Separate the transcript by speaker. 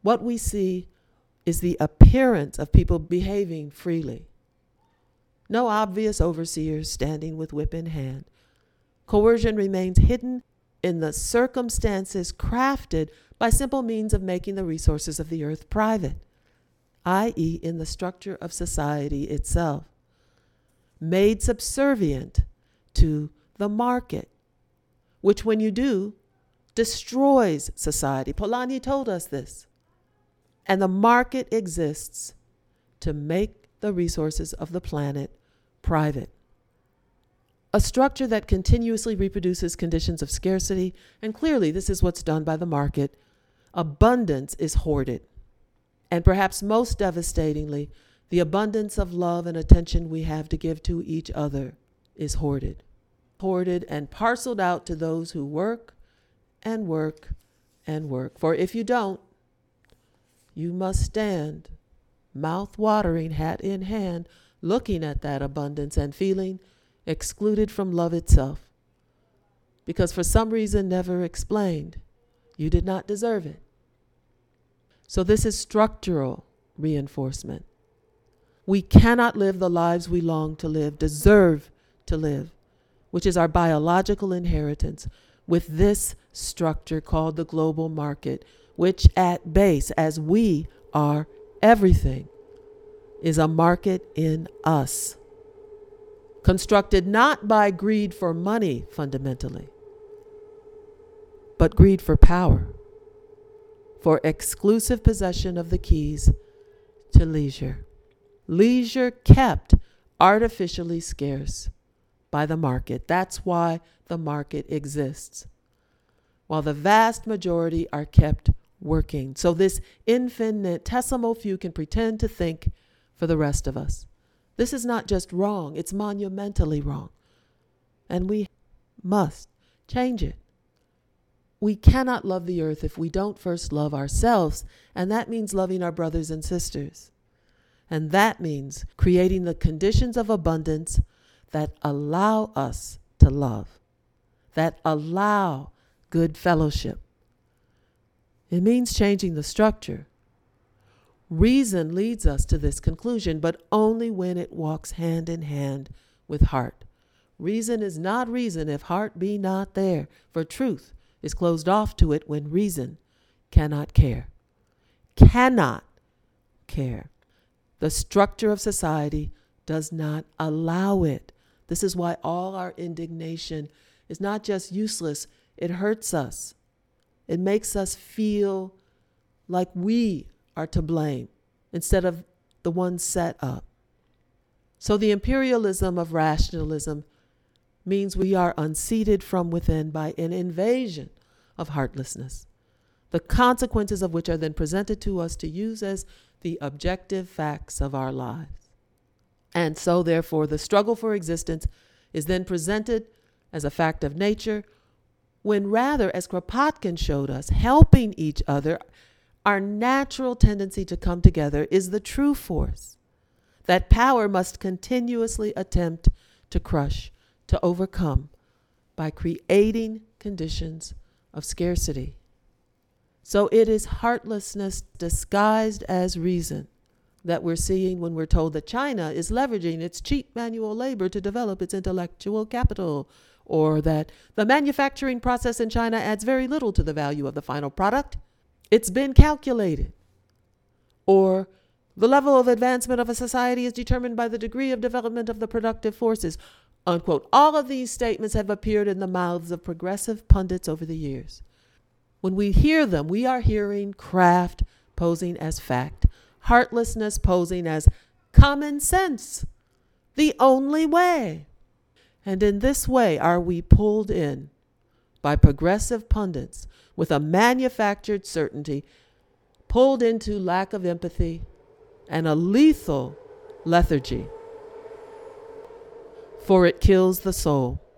Speaker 1: What we see is the appearance of people behaving freely. No obvious overseers standing with whip in hand. Coercion remains hidden in the circumstances crafted by simple means of making the resources of the earth private, i.e., in the structure of society itself, made subservient to the market, which, when you do, destroys society. Polanyi told us this. And the market exists to make the resources of the planet private. A structure that continuously reproduces conditions of scarcity, and clearly this is what's done by the market. Abundance is hoarded. And perhaps most devastatingly, the abundance of love and attention we have to give to each other is hoarded. Hoarded and parceled out to those who work and work and work. For if you don't, you must stand, mouth-watering, hat in hand, looking at that abundance and feeling excluded from love itself. Because for some reason never explained, you did not deserve it. So this is structural reinforcement. We cannot live the lives we long to live, deserve to live, which is our biological inheritance, with this structure called the global market, which at base, as we are everything, is a market in us, constructed not by greed for money fundamentally, but greed for power, for exclusive possession of the keys to leisure. Leisure kept artificially scarce by the market. That's why the market exists, while the vast majority are kept working. So this infinitesimal few can pretend to think for the rest of us. This is not just wrong, it's monumentally wrong. And we must change it. We cannot love the earth if we don't first love ourselves, and that means loving our brothers and sisters. And that means creating the conditions of abundance that allow us to love, that allow good fellowship. It means changing the structure. Reason leads us to this conclusion, but only when it walks hand in hand with heart. Reason is not reason if heart be not there, for truth is closed off to it when reason cannot care. Cannot care. The structure of society does not allow it. This is why all our indignation is not just useless, it hurts us. It makes us feel like we are to blame instead of the ones set up. So the imperialism of rationalism means we are unseated from within by an invasion of heartlessness, the consequences of which are then presented to us to use as the objective facts of our lives. And so, therefore, the struggle for existence is then presented as a fact of nature, when rather, as Kropotkin showed us, helping each other, our natural tendency to come together is the true force that power must continuously attempt to crush, to overcome, by creating conditions of scarcity. So it is heartlessness disguised as reason that we're seeing when we're told that China is leveraging its cheap manual labor to develop its intellectual capital, or that the manufacturing process in China adds very little to the value of the final product. It's been calculated. Or the level of advancement of a society is determined by the degree of development of the productive forces, unquote. All of these statements have appeared in the mouths of progressive pundits over the years. When we hear them, we are hearing craft posing as fact, heartlessness posing as common sense, the only way. And in this way are we pulled in by progressive pundits with a manufactured certainty, pulled into lack of empathy and a lethal lethargy. For it kills the soul.